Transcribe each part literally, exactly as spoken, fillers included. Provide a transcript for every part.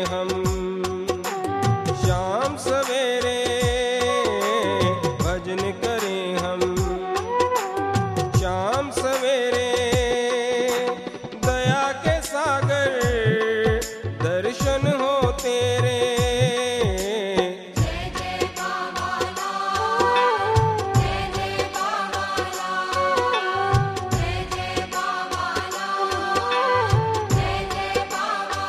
हम शाम सवेरे, भजन करें हम शाम सवेरे। दया के सागर दर्शन हो तेरे। जय जय बाबा लाल, जय जय बाबा लाल, जय जय बाबा लाल, जय जय बाबा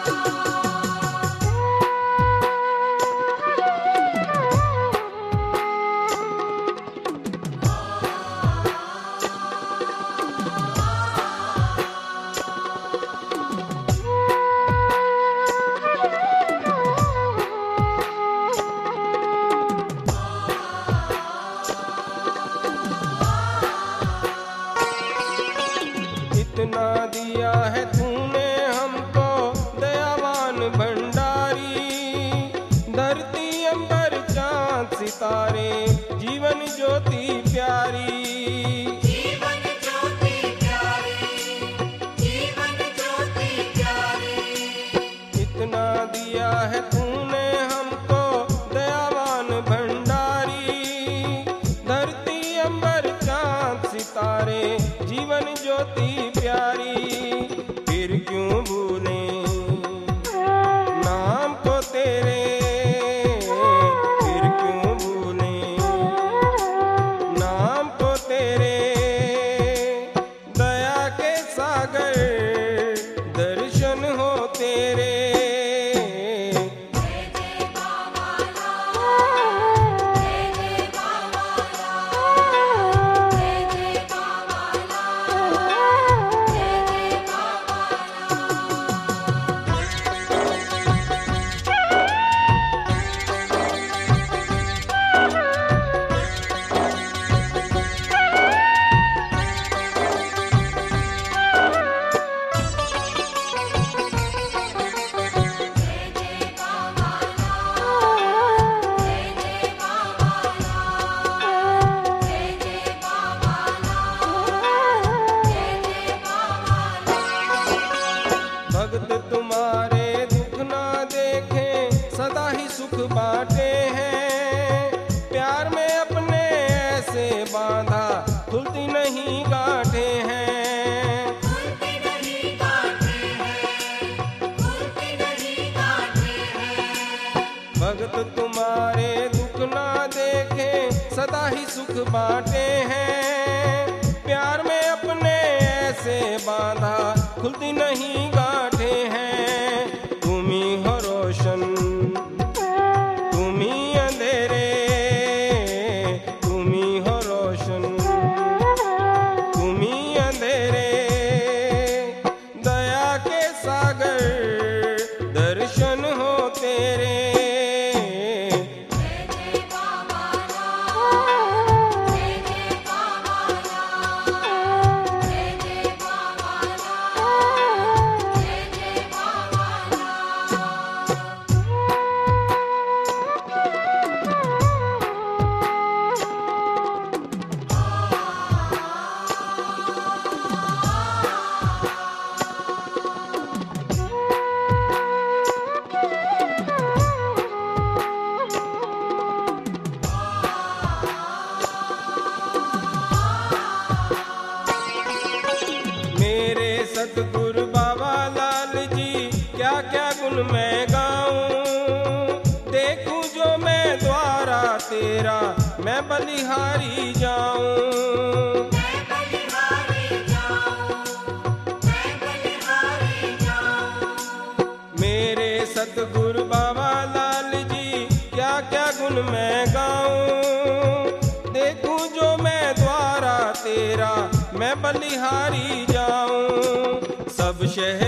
इतना दिया है तूने हमको दयावान भंडारी। धरती अंबर चांद सितारे जीवन ज्योति प्यारी। जीवन ज्योति प्यारी, जीवन ज्योति प्यारी। इतना दिया है तूने हमको दयावान भंडारी। धरती अंबर चांद सितारे जीवन ज्योति प्यारी। फिर क्यों भूले नाम को तेरे, फिर क्यों भूले नाम को तेरे। दया के सागर दर्शन हो तेरे। जय जय बाबा लाल, जय जय बाबा लाल, जय जय बाबा लाल, जय जय बाबा जय जय बाबा लाल, जय जय बाबा लाल, जय जय बाबा लाल, जय जय बाबा लाल। भक्त तुम्हारे दुख ना देखे सदा ही सुख बांटे हैं। प्यार में अपने ऐसे बांधा खुलती नहीं गांठे हैं। खुलती नहीं गांठे हैं, खुलती नहीं गांठे हैं। भक्त तुम्हारे दुख ना देखे सदा ही सुख बांटे हैं। प्यार में अपने ऐसे बांधा खुलती नहीं गांठे हैं। तुम ही हो रोशन, तुम ही अंधेरे, तुम ही हो रोशन, तुम ही अंधेरे। दया के सागर दर्शन हो तेरे। जय जय बाबा लाल, जय जय बाबा लाल, जय जय बाबा लाल, जय जय बाबा मेरे सतगुरु बाबा लाल जी क्या क्या गुण मैं गाऊं। देखूं जो मैं द्वारा तेरा मैं बलिहारी जाऊं। मैं बलिहारी जाऊं, मैं बलिहारी जाऊं। मेरे सतगुरु बाबा लाल जी क्या क्या गुण मैं गाऊं। देखूं जो मैं द्वारा तेरा मैं बलिहारी जाऊं। सब शहर